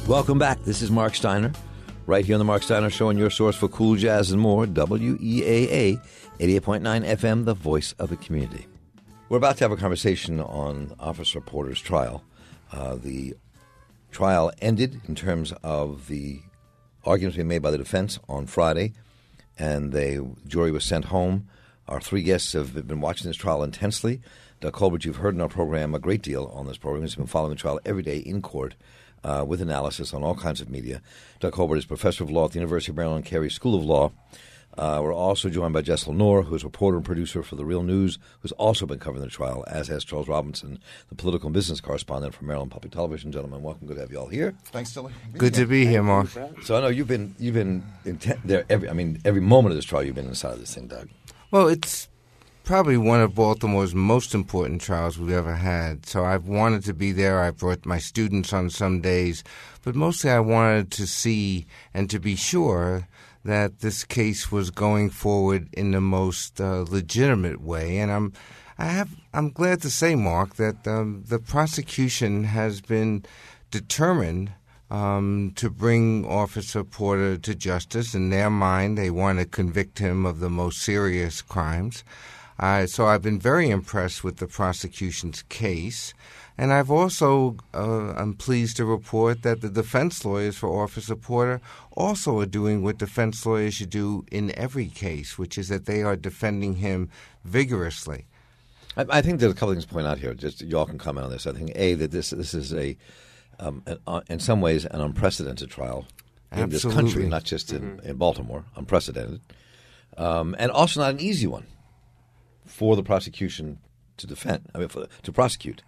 Welcome back. This is Mark Steiner, right here on the Mark Steiner Show, and your source for cool jazz and more, WEAA 88.9 FM, the voice of the community. We're about to have a conversation on Officer Porter's trial. The trial ended in terms of the arguments being made by the defense on Friday, and the jury was sent home. Our three guests have been watching this trial intensely. Doug Colbert, you've heard in our program a great deal on this program. He's been following the trial every day in court with analysis on all kinds of media. Doug Colbert is professor of law at the University of Maryland Carey School of Law. We're also joined by Jessel Noor, who's a reporter and producer for The Real News, who's also been covering the trial, as has Charles Robinson, the political and business correspondent for Maryland Public Television. Gentlemen, welcome. Good to have you all here. Thanks, Tilly. Good to be here, Mark. So I know you've been there every moment of this trial. You've been inside of this thing, Doug. Well, it's probably one of Baltimore's most important trials we've ever had. So I've wanted to be there. I brought my students on some days, but mostly I wanted to see and to be sure that this case was going forward in the most legitimate way. And I'm glad to say, Mark, that the prosecution has been determined to bring Officer Porter to justice. In their mind, they want to convict him of the most serious crimes. So I've been very impressed with the prosecution's case. And I've also, I'm pleased to report that the defense lawyers for Officer Porter also are doing what defense lawyers should do in every case, which is that they are defending him vigorously. I think there's a couple things to point out here. Just you all can comment on this. I think, A, that this is in some ways an unprecedented trial in this country, not just in Baltimore, unprecedented. And also not an easy one for the prosecution to defend, to prosecute.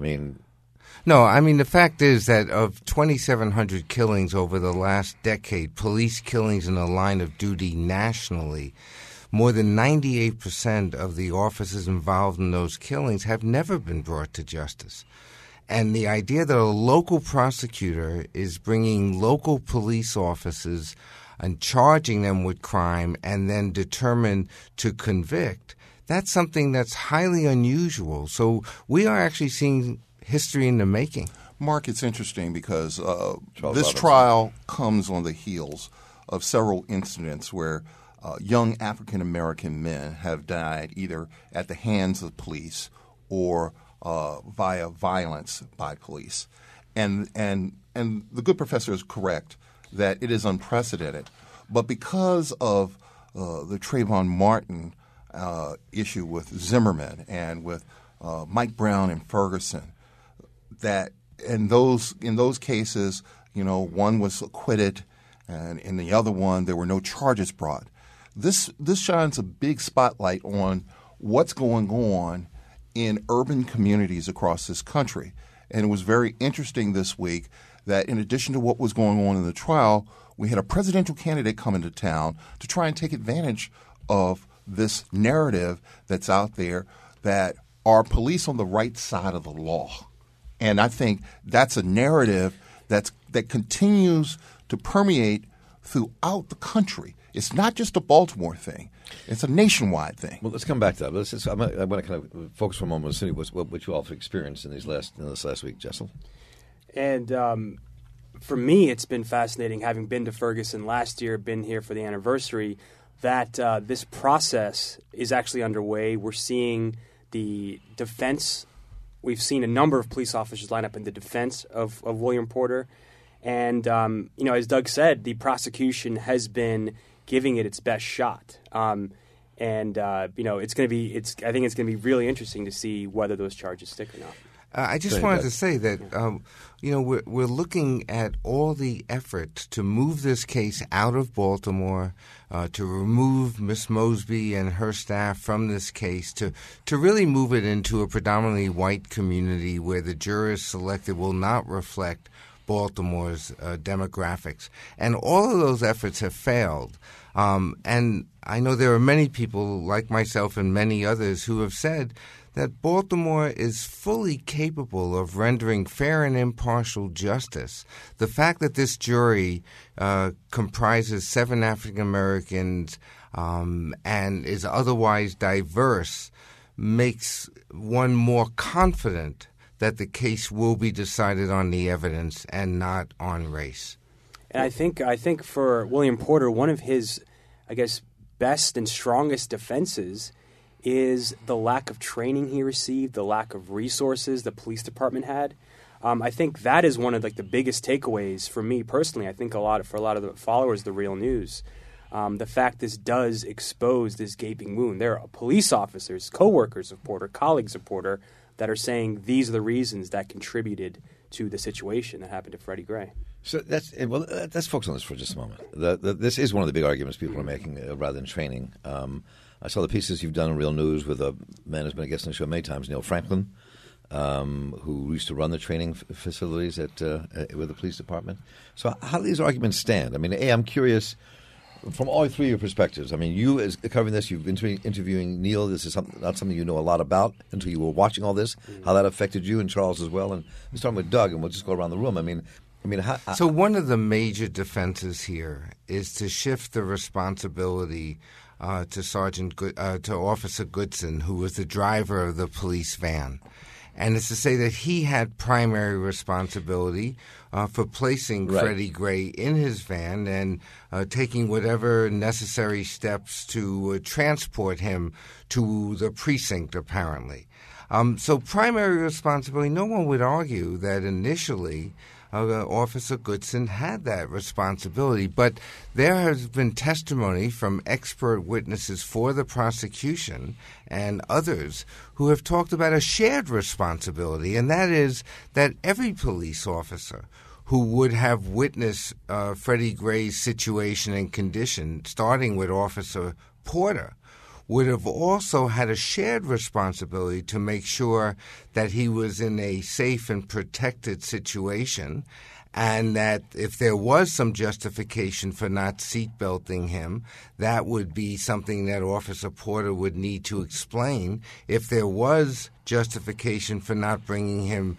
The fact is that of 2,700 killings over the last decade, police killings in the line of duty nationally, more than 98% of the officers involved in those killings have never been brought to justice. And the idea that a local prosecutor is bringing local police officers and charging them with crime and then determined to convict, that's something that's highly unusual. So we are actually seeing history in the making. Mark, it's interesting because this trial comes on the heels of several incidents where young African-American men have died either at the hands of police or via violence by police. And the good professor is correct that it is unprecedented. But because of the Trayvon Martin issue with Zimmerman and with Mike Brown and Ferguson, that in those cases, one was acquitted, and in the other one there were no charges brought. This shines a big spotlight on what's going on in urban communities across this country. And it was very interesting this week that in addition to what was going on in the trial, we had a presidential candidate come into town to try and take advantage of this narrative that's out there that are police on the right side of the law. And I think that's a narrative that continues to permeate throughout the country. It's not just a Baltimore thing. It's a nationwide thing. Well, let's come back to that. I want to kind of focus for a moment on what you all have experienced in this last week, Jessel. And for me, it's been fascinating, having been to Ferguson last year, been here for the anniversary, that this process is actually underway. We're seeing the defense. We've seen a number of police officers line up in the defense of William Porter. And, as Doug said, the prosecution has been giving it its best shot. I think it's going to be really interesting to see whether those charges stick or not. I just wanted to say that, we're looking at all the effort to move this case out of Baltimore, to remove Miss Mosby and her staff from this case, to really move it into a predominantly white community where the jurors selected will not reflect Baltimore's demographics. And all of those efforts have failed. And I know there are many people like myself and many others who have said that Baltimore is fully capable of rendering fair and impartial justice. The fact that this jury comprises 7 African Americans and is otherwise diverse makes one more confident that the case will be decided on the evidence and not on race. And I think for William Porter, one of his, I guess, best and strongest defenses is the lack of training he received, the lack of resources the police department had. I think that is one of the biggest takeaways for me personally. I think for a lot of the followers of The Real News, the fact this does expose this gaping wound. There are police officers, co-workers of Porter, colleagues of Porter, that are saying these are the reasons that contributed to the situation that happened to Freddie Gray. So let's focus on this for just a moment. This is one of the big arguments people are making rather than training. I saw the pieces you've done in Real News with a man who's been a guest on the show many times, Neil Franklin, who used to run the training facilities with the police department. So how do these arguments stand? I mean, I'm curious from all three of your perspectives. I mean, you as covering this, you've been interviewing Neil. This is not something you know a lot about until you were watching all this. How that affected you and Charles as well. And we're starting with Doug, and we'll just go around the room. So one of the major defenses here is to shift the responsibility to Officer Goodson, who was the driver of the police van. And it's to say that he had primary responsibility for placing Freddie Gray in his van and taking whatever necessary steps to transport him to the precinct, apparently. So primary responsibility, no one would argue that initially Officer Goodson had that responsibility, but there has been testimony from expert witnesses for the prosecution and others who have talked about a shared responsibility, and that is that every police officer who would have witnessed Freddie Gray's situation and condition, starting with Officer Porter, would have also had a shared responsibility to make sure that he was in a safe and protected situation, and that if there was some justification for not seatbelting him, that would be something that Officer Porter would need to explain. If there was justification for not bringing him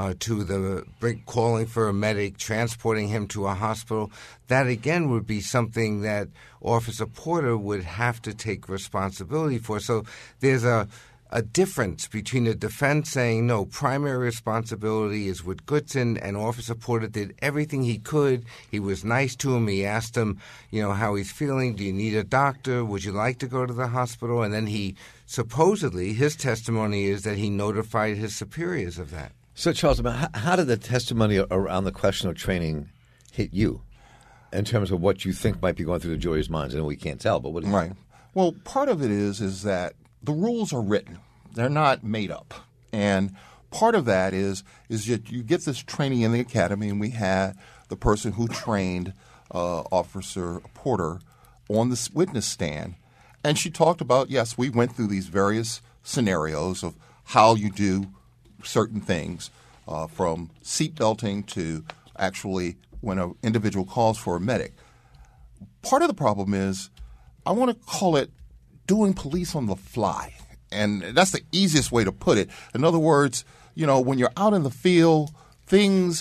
calling for a medic, transporting him to a hospital, that again would be something that Officer Porter would have to take responsibility for. So there's a difference between the defense saying, no, primary responsibility is with Goodson, and Officer Porter did everything he could. He was nice to him. He asked him, how he's feeling. Do you need a doctor? Would you like to go to the hospital? And then supposedly, his testimony is that he notified his superiors of that. So, Charles, how did the testimony around the question of training hit you in terms of what you think might be going through the jury's minds? I know we can't tell, but what do you think? Well, part of it is that the rules are written. They're not made up. And part of that is that you get this training in the academy, and we had the person who trained Officer Porter on the witness stand, and she talked about, yes, we went through these various scenarios of how you do certain things, from seat belting to actually when an individual calls for a medic. Part of the problem is, I want to call it doing police on the fly. And that's the easiest way to put it. In other words, when you're out in the field, things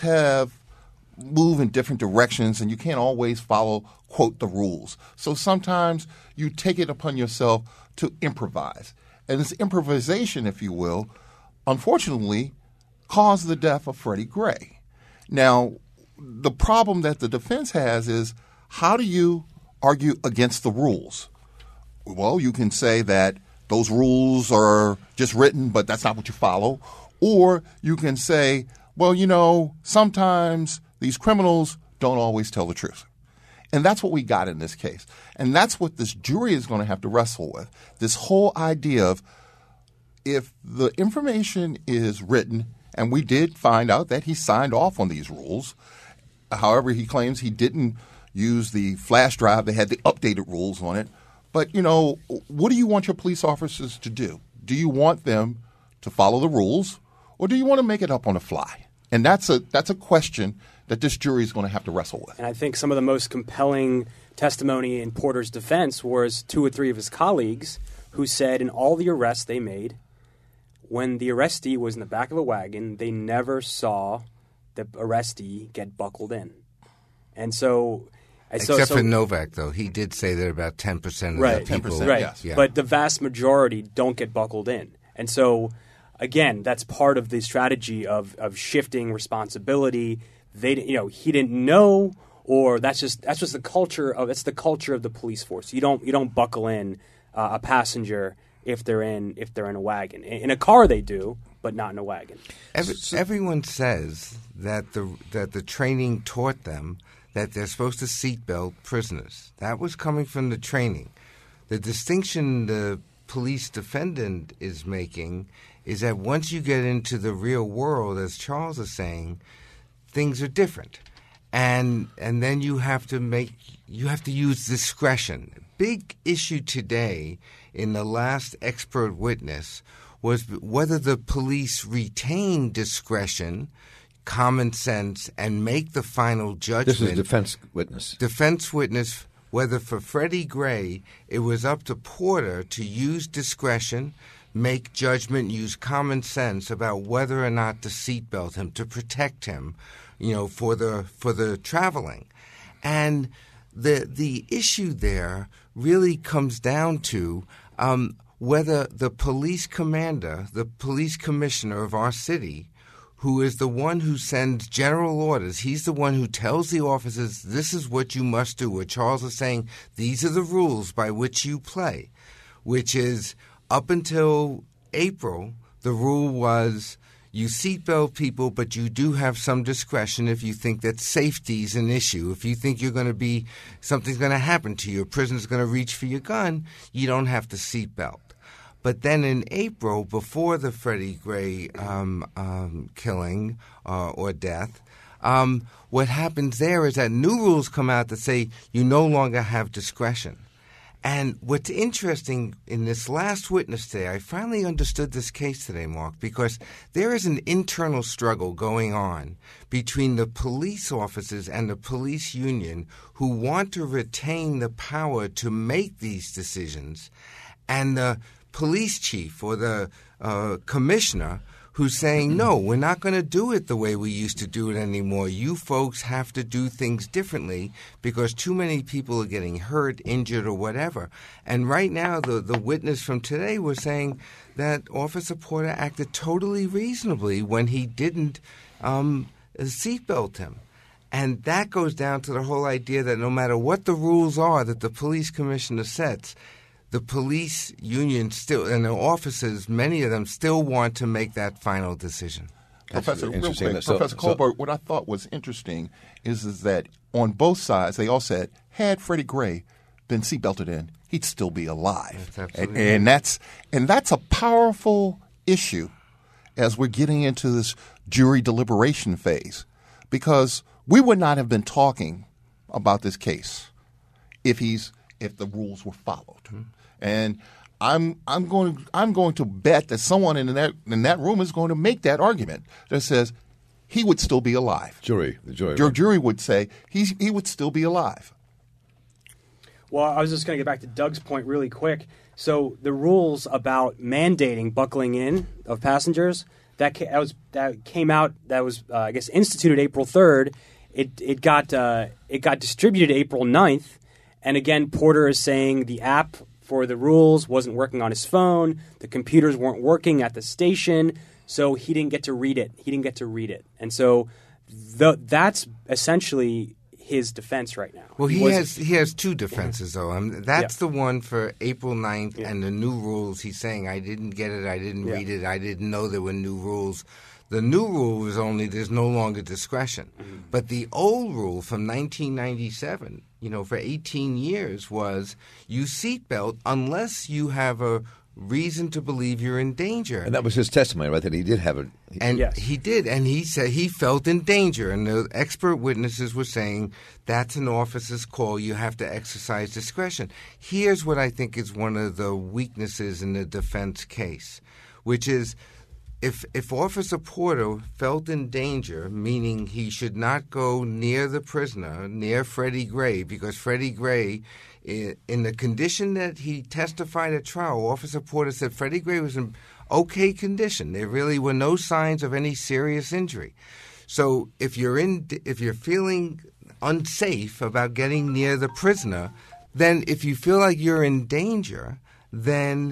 move in different directions, and you can't always follow, quote, the rules. So sometimes you take it upon yourself to improvise. And this improvisation, if you will, unfortunately caused the death of Freddie Gray. Now, the problem that the defense has is, how do you argue against the rules? Well, you can say that those rules are just written, but that's not what you follow. Or you can say, well, sometimes these criminals don't always tell the truth. And that's what we got in this case. And that's what this jury is going to have to wrestle with. This whole idea of, if the information is written, and we did find out that he signed off on these rules. However, he claims he didn't use the flash drive that had the updated rules on it. But, what do you want your police officers to do? Do you want them to follow the rules, or do you want to make it up on the fly? And that's a question that this jury is going to have to wrestle with. And I think some of the most compelling testimony in Porter's defense was 2 or 3 of his colleagues who said in all the arrests they made, when the arrestee was in the back of a wagon, they never saw the arrestee get buckled in. And so... Except for Novak, though. He did say that about 10% of the people... 10%, right. Yes. Yeah. But the vast majority don't get buckled in. And so again, that's part of the strategy of shifting responsibility. He didn't know, or that's just the culture of the police force. You don't buckle in a passenger if they're in a wagon. In a car they do, but not in a wagon. Everyone says that the training taught them that they're supposed to seatbelt prisoners. That was coming from the training. The distinction the police defendant is making is that once you get into the real world, as Charles is saying, things are different. And then you have to use discretion. Big issue today in the last expert witness was whether the police retain discretion, common sense, and make the final judgment. This is a defense witness. Defense witness, whether for Freddie Gray, it was up to Porter to use discretion, make judgment, use common sense about whether or not to seatbelt him, to protect him, for the traveling. And the issue there really comes down to whether the police commander, the police commissioner of our city, who is the one who sends general orders, he's the one who tells the officers, this is what you must do. What Charles is saying, these are the rules by which you play, which is up until April, the rule was you seatbelt people, but you do have some discretion if you think that safety is an issue. If you think something's going to happen to you, a prisoner's going to reach for your gun, you don't have to seatbelt. But then in April, before the Freddie Gray killing or death, what happens there is that new rules come out that say you no longer have discretion. And what's interesting in this last witness today, I finally understood this case today, Mark, because there is an internal struggle going on between the police officers and the police union who want to retain the power to make these decisions, and the police chief or the commissioner who's saying, no, we're not going to do it the way we used to do it anymore. You folks have to do things differently because too many people are getting hurt, injured, or whatever. And right now, the witness from today was saying that Officer Porter acted totally reasonably when he didn't seatbelt him. And that goes down to the whole idea that no matter what the rules are that the police commissioner sets, the police union still, and the officers, many of them, still want to make that final decision. Professor, real quick, Professor Colbert, what I thought was interesting is that on both sides, they all said, had Freddie Gray been seatbelted in, he'd still be alive. And that's a powerful issue as we're getting into this jury deliberation phase, because we would not have been talking about this case if the rules were followed. Mm-hmm. And I'm going to bet that someone in that room is going to make that argument that says he would still be alive. The jury would say he would still be alive. Well, I was just going to get back to Doug's point really quick. So the rules about mandating buckling in of passengers that came out, that was I guess instituted April 3rd. It got distributed April 9th, and again Porter is saying the app for the rules wasn't working on his phone. The computers weren't working at the station, so he didn't get to read it. And so that's essentially his defense right now. Well, he has two defenses, though. That's the one for April 9th and the new rules. He's saying, I didn't get it, I didn't read it, I didn't know there were new rules. The new rule is only there's no longer discretion. Mm-hmm. But the old rule from 1997, for 18 years was you seatbelt unless you have a reason to believe you're in danger. And that was his testimony, right, that he did have it. And he did, and he said he felt in danger. And the expert witnesses were saying that's an officer's call. You have to exercise discretion. Here's what I think is one of the weaknesses in the defense case, which is if Officer Porter felt in danger, meaning he should not go near the prisoner, near Freddie Gray, because Freddie Gray, in the condition that he testified at trial, Officer Porter said Freddie Gray was in okay condition. There really were no signs of any serious injury. So if you're feeling unsafe about getting near the prisoner, then if you feel like you're in danger, then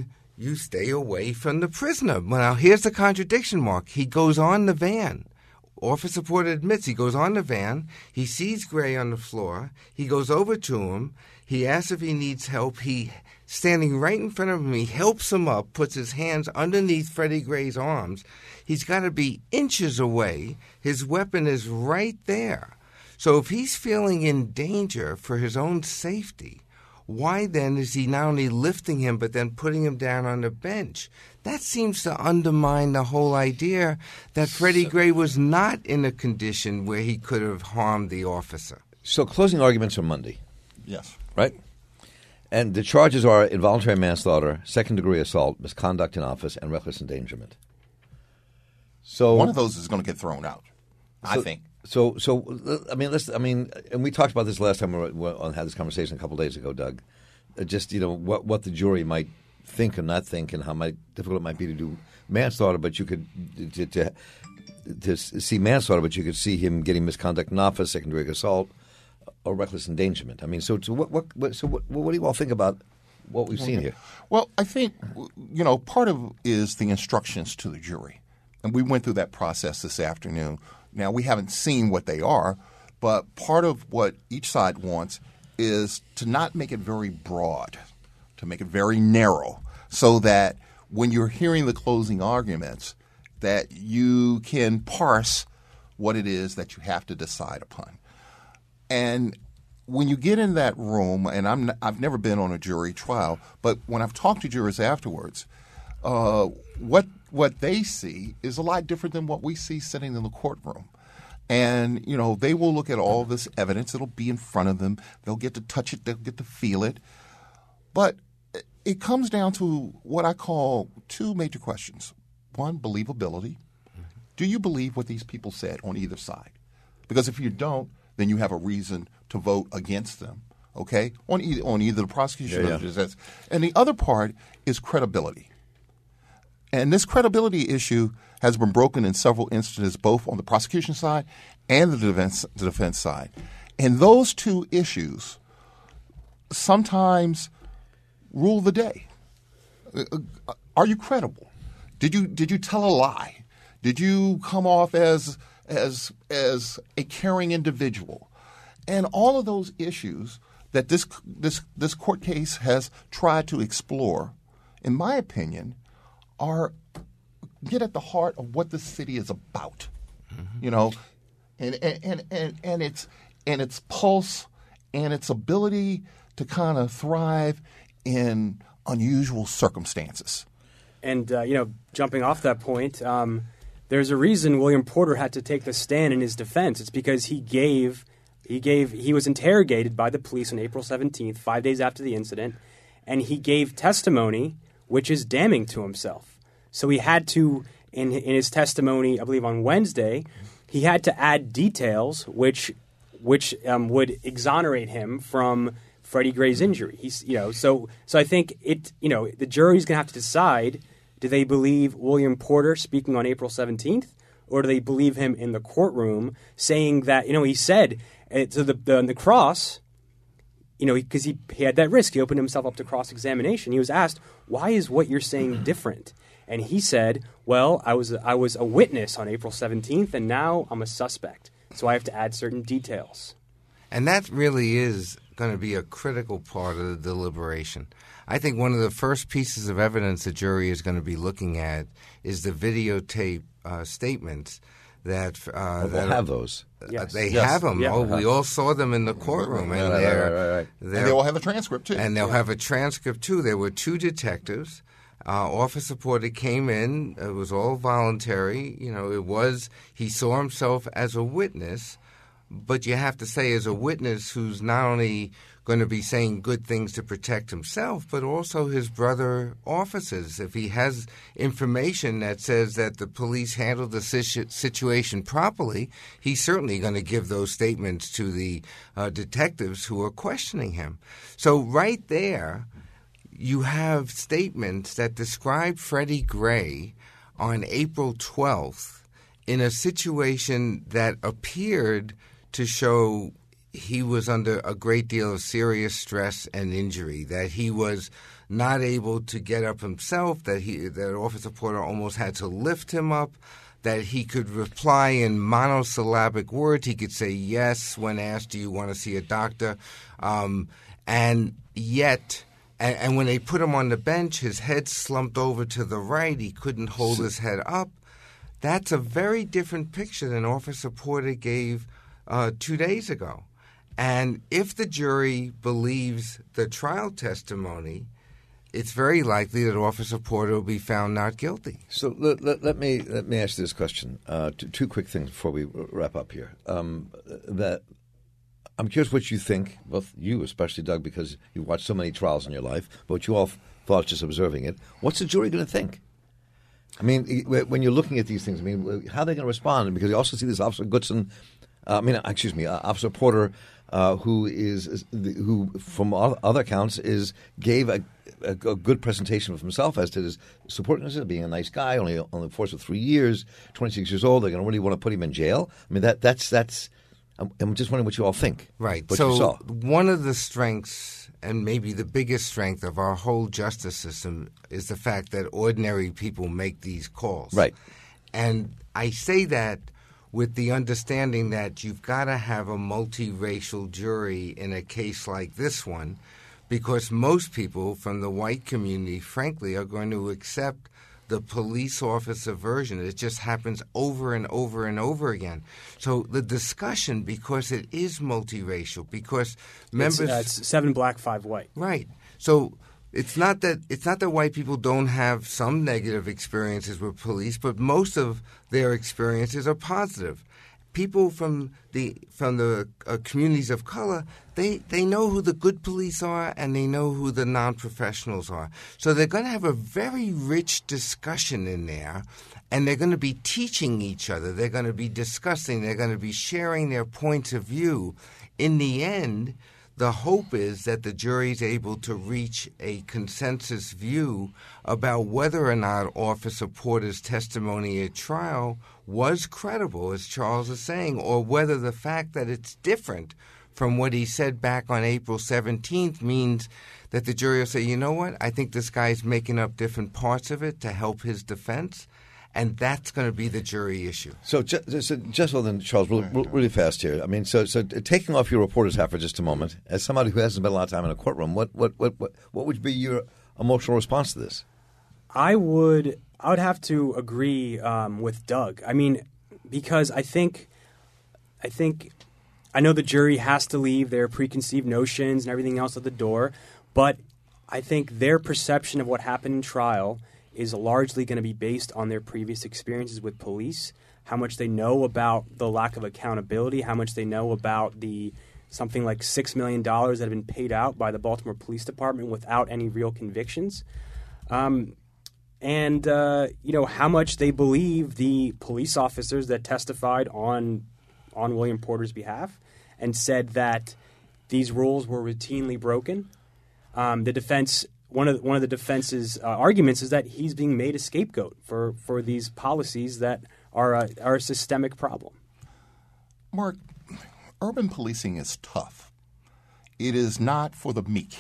you stay away from the prisoner. Well, now, here's the contradiction, Mark. He goes on the van. Officer Porter admits he goes on the van. He sees Gray on the floor. He goes over to him. He asks if he needs help. He, standing right in front of him, he helps him up, puts his hands underneath Freddie Gray's arms. He's got to be inches away. His weapon is right there. So if he's feeling in danger for his own safety, why then is he not only lifting him but then putting him down on the bench? That seems to undermine the whole idea that Freddie Gray was not in a condition where he could have harmed the officer. So closing arguments are Monday. Yes. Right? And the charges are involuntary manslaughter, second-degree assault, misconduct in office, and reckless endangerment. So one of those is going to get thrown out, I think. So and we talked about this last time we had this conversation a couple of days ago, Doug. Just what the jury might think and not think, and how difficult it might be to do manslaughter, but you could to see manslaughter, but you could see him getting misconduct in office, second-degree assault, or reckless endangerment. I mean, so what do you all think about what we've seen here? Well, I think part of is the instructions to the jury, and we went through that process this afternoon. Now, we haven't seen what they are, but part of what each side wants is to not make it very broad, to make it very narrow, so that when you're hearing the closing arguments, that you can parse what it is that you have to decide upon. And when you get in that room, and I've never been on a jury trial, but when I've talked to jurors afterwards, what they see is a lot different than what we see sitting in the courtroom. And, they will look at all this evidence. It'll be in front of them. They'll get to touch it. They'll get to feel it. But it comes down to what I call two major questions. One, believability. Do you believe what these people said on either side? Because if you don't, then you have a reason to vote against them, okay, on either the prosecution or the defense. And the other part is credibility. And this credibility issue has been broken in several instances, both on the prosecution side and the defense side. And those two issues sometimes rule the day. Are you credible? Did you tell a lie? Did you come off as a caring individual? And all of those issues that this court case has tried to explore, in my opinion, get at the heart of what the city is about, and its pulse and its ability to kind of thrive in unusual circumstances. And jumping off that point, there's a reason William Porter had to take the stand in his defense. It's because he was interrogated by the police on April 17th, 5 days after the incident, and he gave testimony which is damning to himself. So he had to, in his testimony, I believe on Wednesday, he had to add details which would exonerate him from Freddie Gray's injury. So I think the jury's going to have to decide: do they believe William Porter speaking on April 17th, or do they believe him in the courtroom saying that he said to the cross? Because he had that risk. He opened himself up to cross-examination. He was asked, "Why is what you're saying different?" And he said, "Well, I was a witness on April 17th, and now I'm a suspect. So I have to add certain details." And that really is going to be a critical part of the deliberation. I think one of the first pieces of evidence the jury is going to be looking at is the videotape statements that they'll have those. Yes. They have them. Yeah. We all saw them in the courtroom. Right. And they all have a transcript, too. And they'll have a transcript, too. There were two detectives. Officer Porter came in. It was all voluntary. He saw himself as a witness. But you have to say, as a witness who's not only going to be saying good things to protect himself, but also his brother officers. If he has information that says that the police handled the situation properly, he's certainly going to give those statements to the detectives who are questioning him. So right there, you have statements that describe Freddie Gray on April 12th in a situation that appeared to show he was under a great deal of serious stress and injury, that he was not able to get up himself, that Officer Porter almost had to lift him up, that he could reply in monosyllabic words. He could say yes when asked, do you want to see a doctor? And yet, and when they put him on the bench, his head slumped over to the right. He couldn't hold his head up. That's a very different picture than Officer Porter gave 2 days ago. And if the jury believes the trial testimony, it's very likely that Officer Porter will be found not guilty. So let me ask you this question. Two quick things before we wrap up here. That I'm curious what you think, both you, especially Doug, because you've watched so many trials in your life, but what you all thought just observing it. What's the jury going to think? I mean, when you're looking at these things, I mean, how are they going to respond? Because you also see this Officer Goodson, Officer Porter, who from other accounts gave a good presentation of himself as to his supporters, being a nice guy, only on the force of 3 years, 26 years old. They're going to really want to put him in jail. I mean, that's. I'm just wondering what you all think. Right. What you saw. One of the strengths, and maybe the biggest strength of our whole justice system, is the fact that ordinary people make these calls. Right. And I say that with the understanding that you've got to have a multiracial jury in a case like this one, because most people from the white community, frankly, are going to accept the police officer version. It just happens over and over and over again. So the discussion, because it is multiracial, because members... It's 7 black, 5 white. Right. So it's not that white people don't have some negative experiences with police, but most of their experiences are positive. People from the communities of color, they know who the good police are and they know who the non-professionals are. So they're going to have a very rich discussion in there, and they're going to be teaching each other. They're going to be discussing. They're going to be sharing their points of view. In the end, the hope is that the jury is able to reach a consensus view about whether or not Officer Porter's testimony at trial was credible, as Charles is saying, or whether the fact that it's different from what he said back on April 17th means that the jury will say, you know what, I think this guy's making up different parts of it to help his defense. And that's going to be the jury issue. So just well then, Charles, really fast here. I mean, so taking off your reporter's hat for just a moment, as somebody who hasn't spent a lot of time in a courtroom, what would be your emotional response to this? I would have to agree with Doug. I mean, because I know the jury has to leave their preconceived notions and everything else at the door, but I think their perception of what happened in trial is largely going to be based on their previous experiences with police, how much they know about the lack of accountability, how much they know about the something like $6 million that have been paid out by the Baltimore Police Department without any real convictions, and how much they believe the police officers that testified on William Porter's behalf and said that these rules were routinely broken. The defense. One of the defense's arguments is that he's being made a scapegoat for these policies that are a systemic problem. Mark, urban policing is tough. It is not for the meek.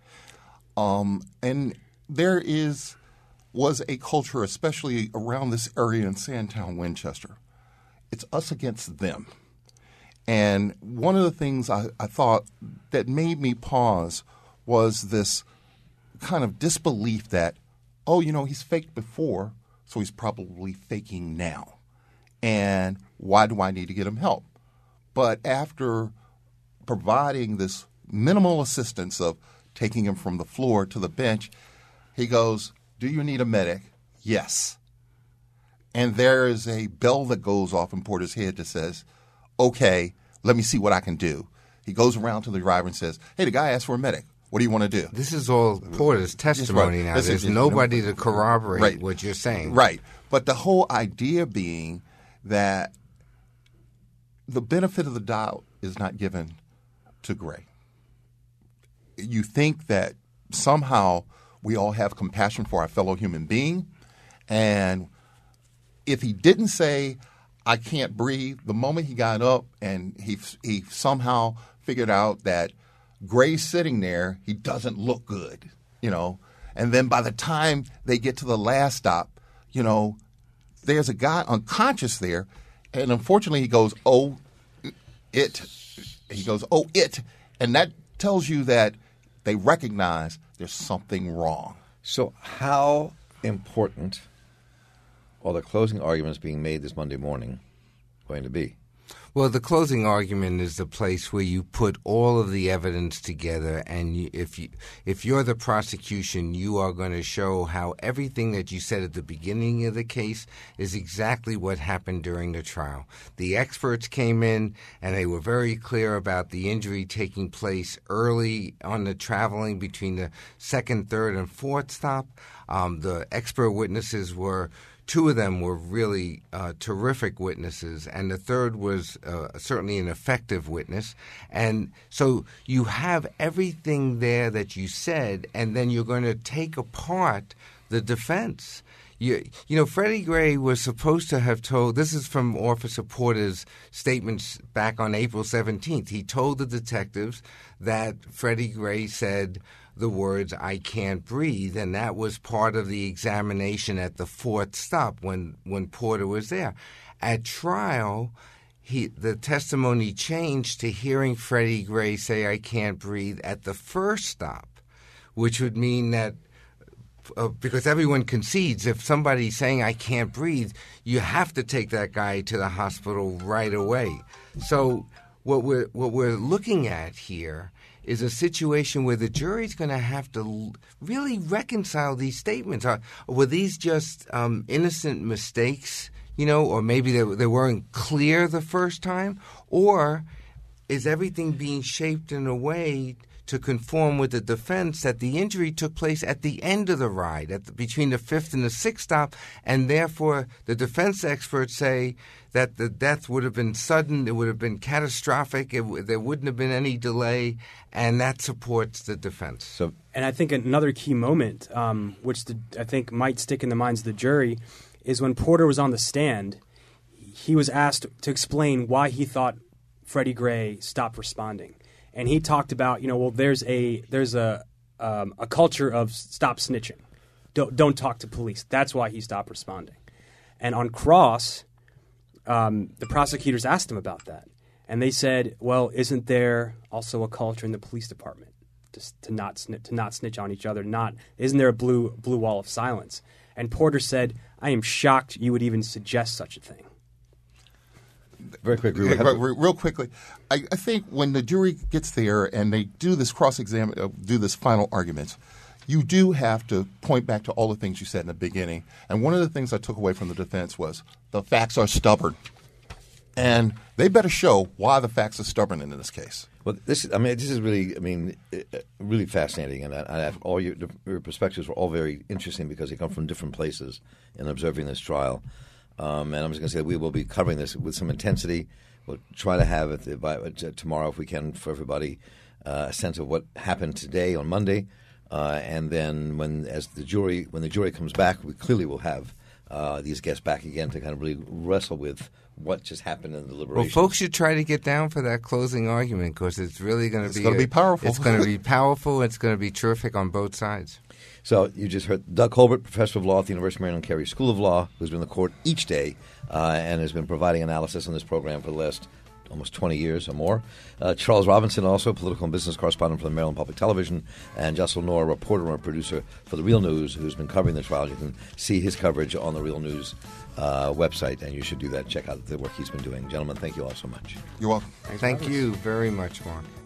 And there was a culture, especially around this area in Sandtown, Winchester. It's us against them. And one of the things I thought that made me pause was this kind of disbelief that, he's faked before, so he's probably faking now. And why do I need to get him help? But after providing this minimal assistance of taking him from the floor to the bench, he goes, do you need a medic? Yes. And there is a bell that goes off in Porter's head that says, okay, let me see what I can do. He goes around to the driver and says, hey, the guy asked for a medic. What do you want to do? This is all Porter's testimony now. There's nobody to corroborate what you're saying. Right. But the whole idea being that the benefit of the doubt is not given to Gray. You think that somehow we all have compassion for our fellow human being, and if he didn't say, I can't breathe, the moment he got up and he somehow figured out that Gray's sitting there, he doesn't look good, And then by the time they get to the last stop, there's a guy unconscious there. And unfortunately, he goes, "Oh, it." He goes, "Oh, it." And that tells you that they recognize there's something wrong. So how important are the closing arguments being made this Monday morning going to be? Well, the closing argument is the place where you put all of the evidence together, and if you're the prosecution, you are going to show how everything that you said at the beginning of the case is exactly what happened during the trial. The experts came in, and they were very clear about the injury taking place early on the traveling between the second, third, and fourth stop. The expert witnesses were... Two of them were really terrific witnesses, and the third was certainly an effective witness. And so you have everything there that you said, and then you're going to take apart the defense. Freddie Gray was supposed to have told – this is from Officer Porter's statements back on April 17th. He told the detectives that Freddie Gray said – the words, "I can't breathe," and that was part of the examination at the fourth stop when Porter was there. At trial, the testimony changed to hearing Freddie Gray say, "I can't breathe," at the first stop, which would mean that because everyone concedes if somebody's saying, "I can't breathe," you have to take that guy to the hospital right away. So what we're looking at here is a situation where the jury's going to have to really reconcile these statements. Were these just innocent mistakes, or maybe they weren't clear the first time? Or is everything being shaped in a way to conform with the defense that the injury took place at the end of the ride, between the fifth and the sixth stop, and therefore the defense experts say that the death would have been sudden, it would have been catastrophic, there wouldn't have been any delay, and that supports the defense. And I think another key moment, which I think might stick in the minds of the jury, is when Porter was on the stand, he was asked to explain why he thought Freddie Gray stopped responding. And he talked about, there's a culture of stop snitching. Don't talk to police. That's why he stopped responding. And on cross, the prosecutors asked him about that. And they said, well, isn't there also a culture in the police department to not snitch on each other? Isn't there a blue wall of silence? And Porter said, I am shocked you would even suggest such a thing. Very quickly. Real quickly, I think when the jury gets there and they do this do this final argument, you do have to point back to all the things you said in the beginning. And one of the things I took away from the defense was the facts are stubborn. And they better show why the facts are stubborn in this case. Well, this is really, really fascinating, and all your perspectives were all very interesting because they come from different places in observing this trial. And I'm just going to say that we will be covering this with some intensity. We'll try to have it by tomorrow, if we can, for everybody, a sense of what happened today on Monday, and then when the jury comes back, we clearly will have these guests back again to kind of really wrestle with what just happened in the deliberation. Well, folks should try to get down for that closing argument because it's really going to be powerful. It's going to be powerful. It's going to be terrific on both sides. So you just heard Doug Colbert, professor of law at the University of Maryland Carey School of Law, who's been in the court each day and has been providing analysis on this program for the last almost 20 years or more. Charles Robinson, also political and business correspondent for the Maryland Public Television, and Jessel Noor, reporter and producer for The Real News, who's been covering the trial. You can see his coverage on the Real News website, and you should do that. Check out the work he's been doing. Gentlemen, thank you all so much. You're welcome. Thank you very much, Mark.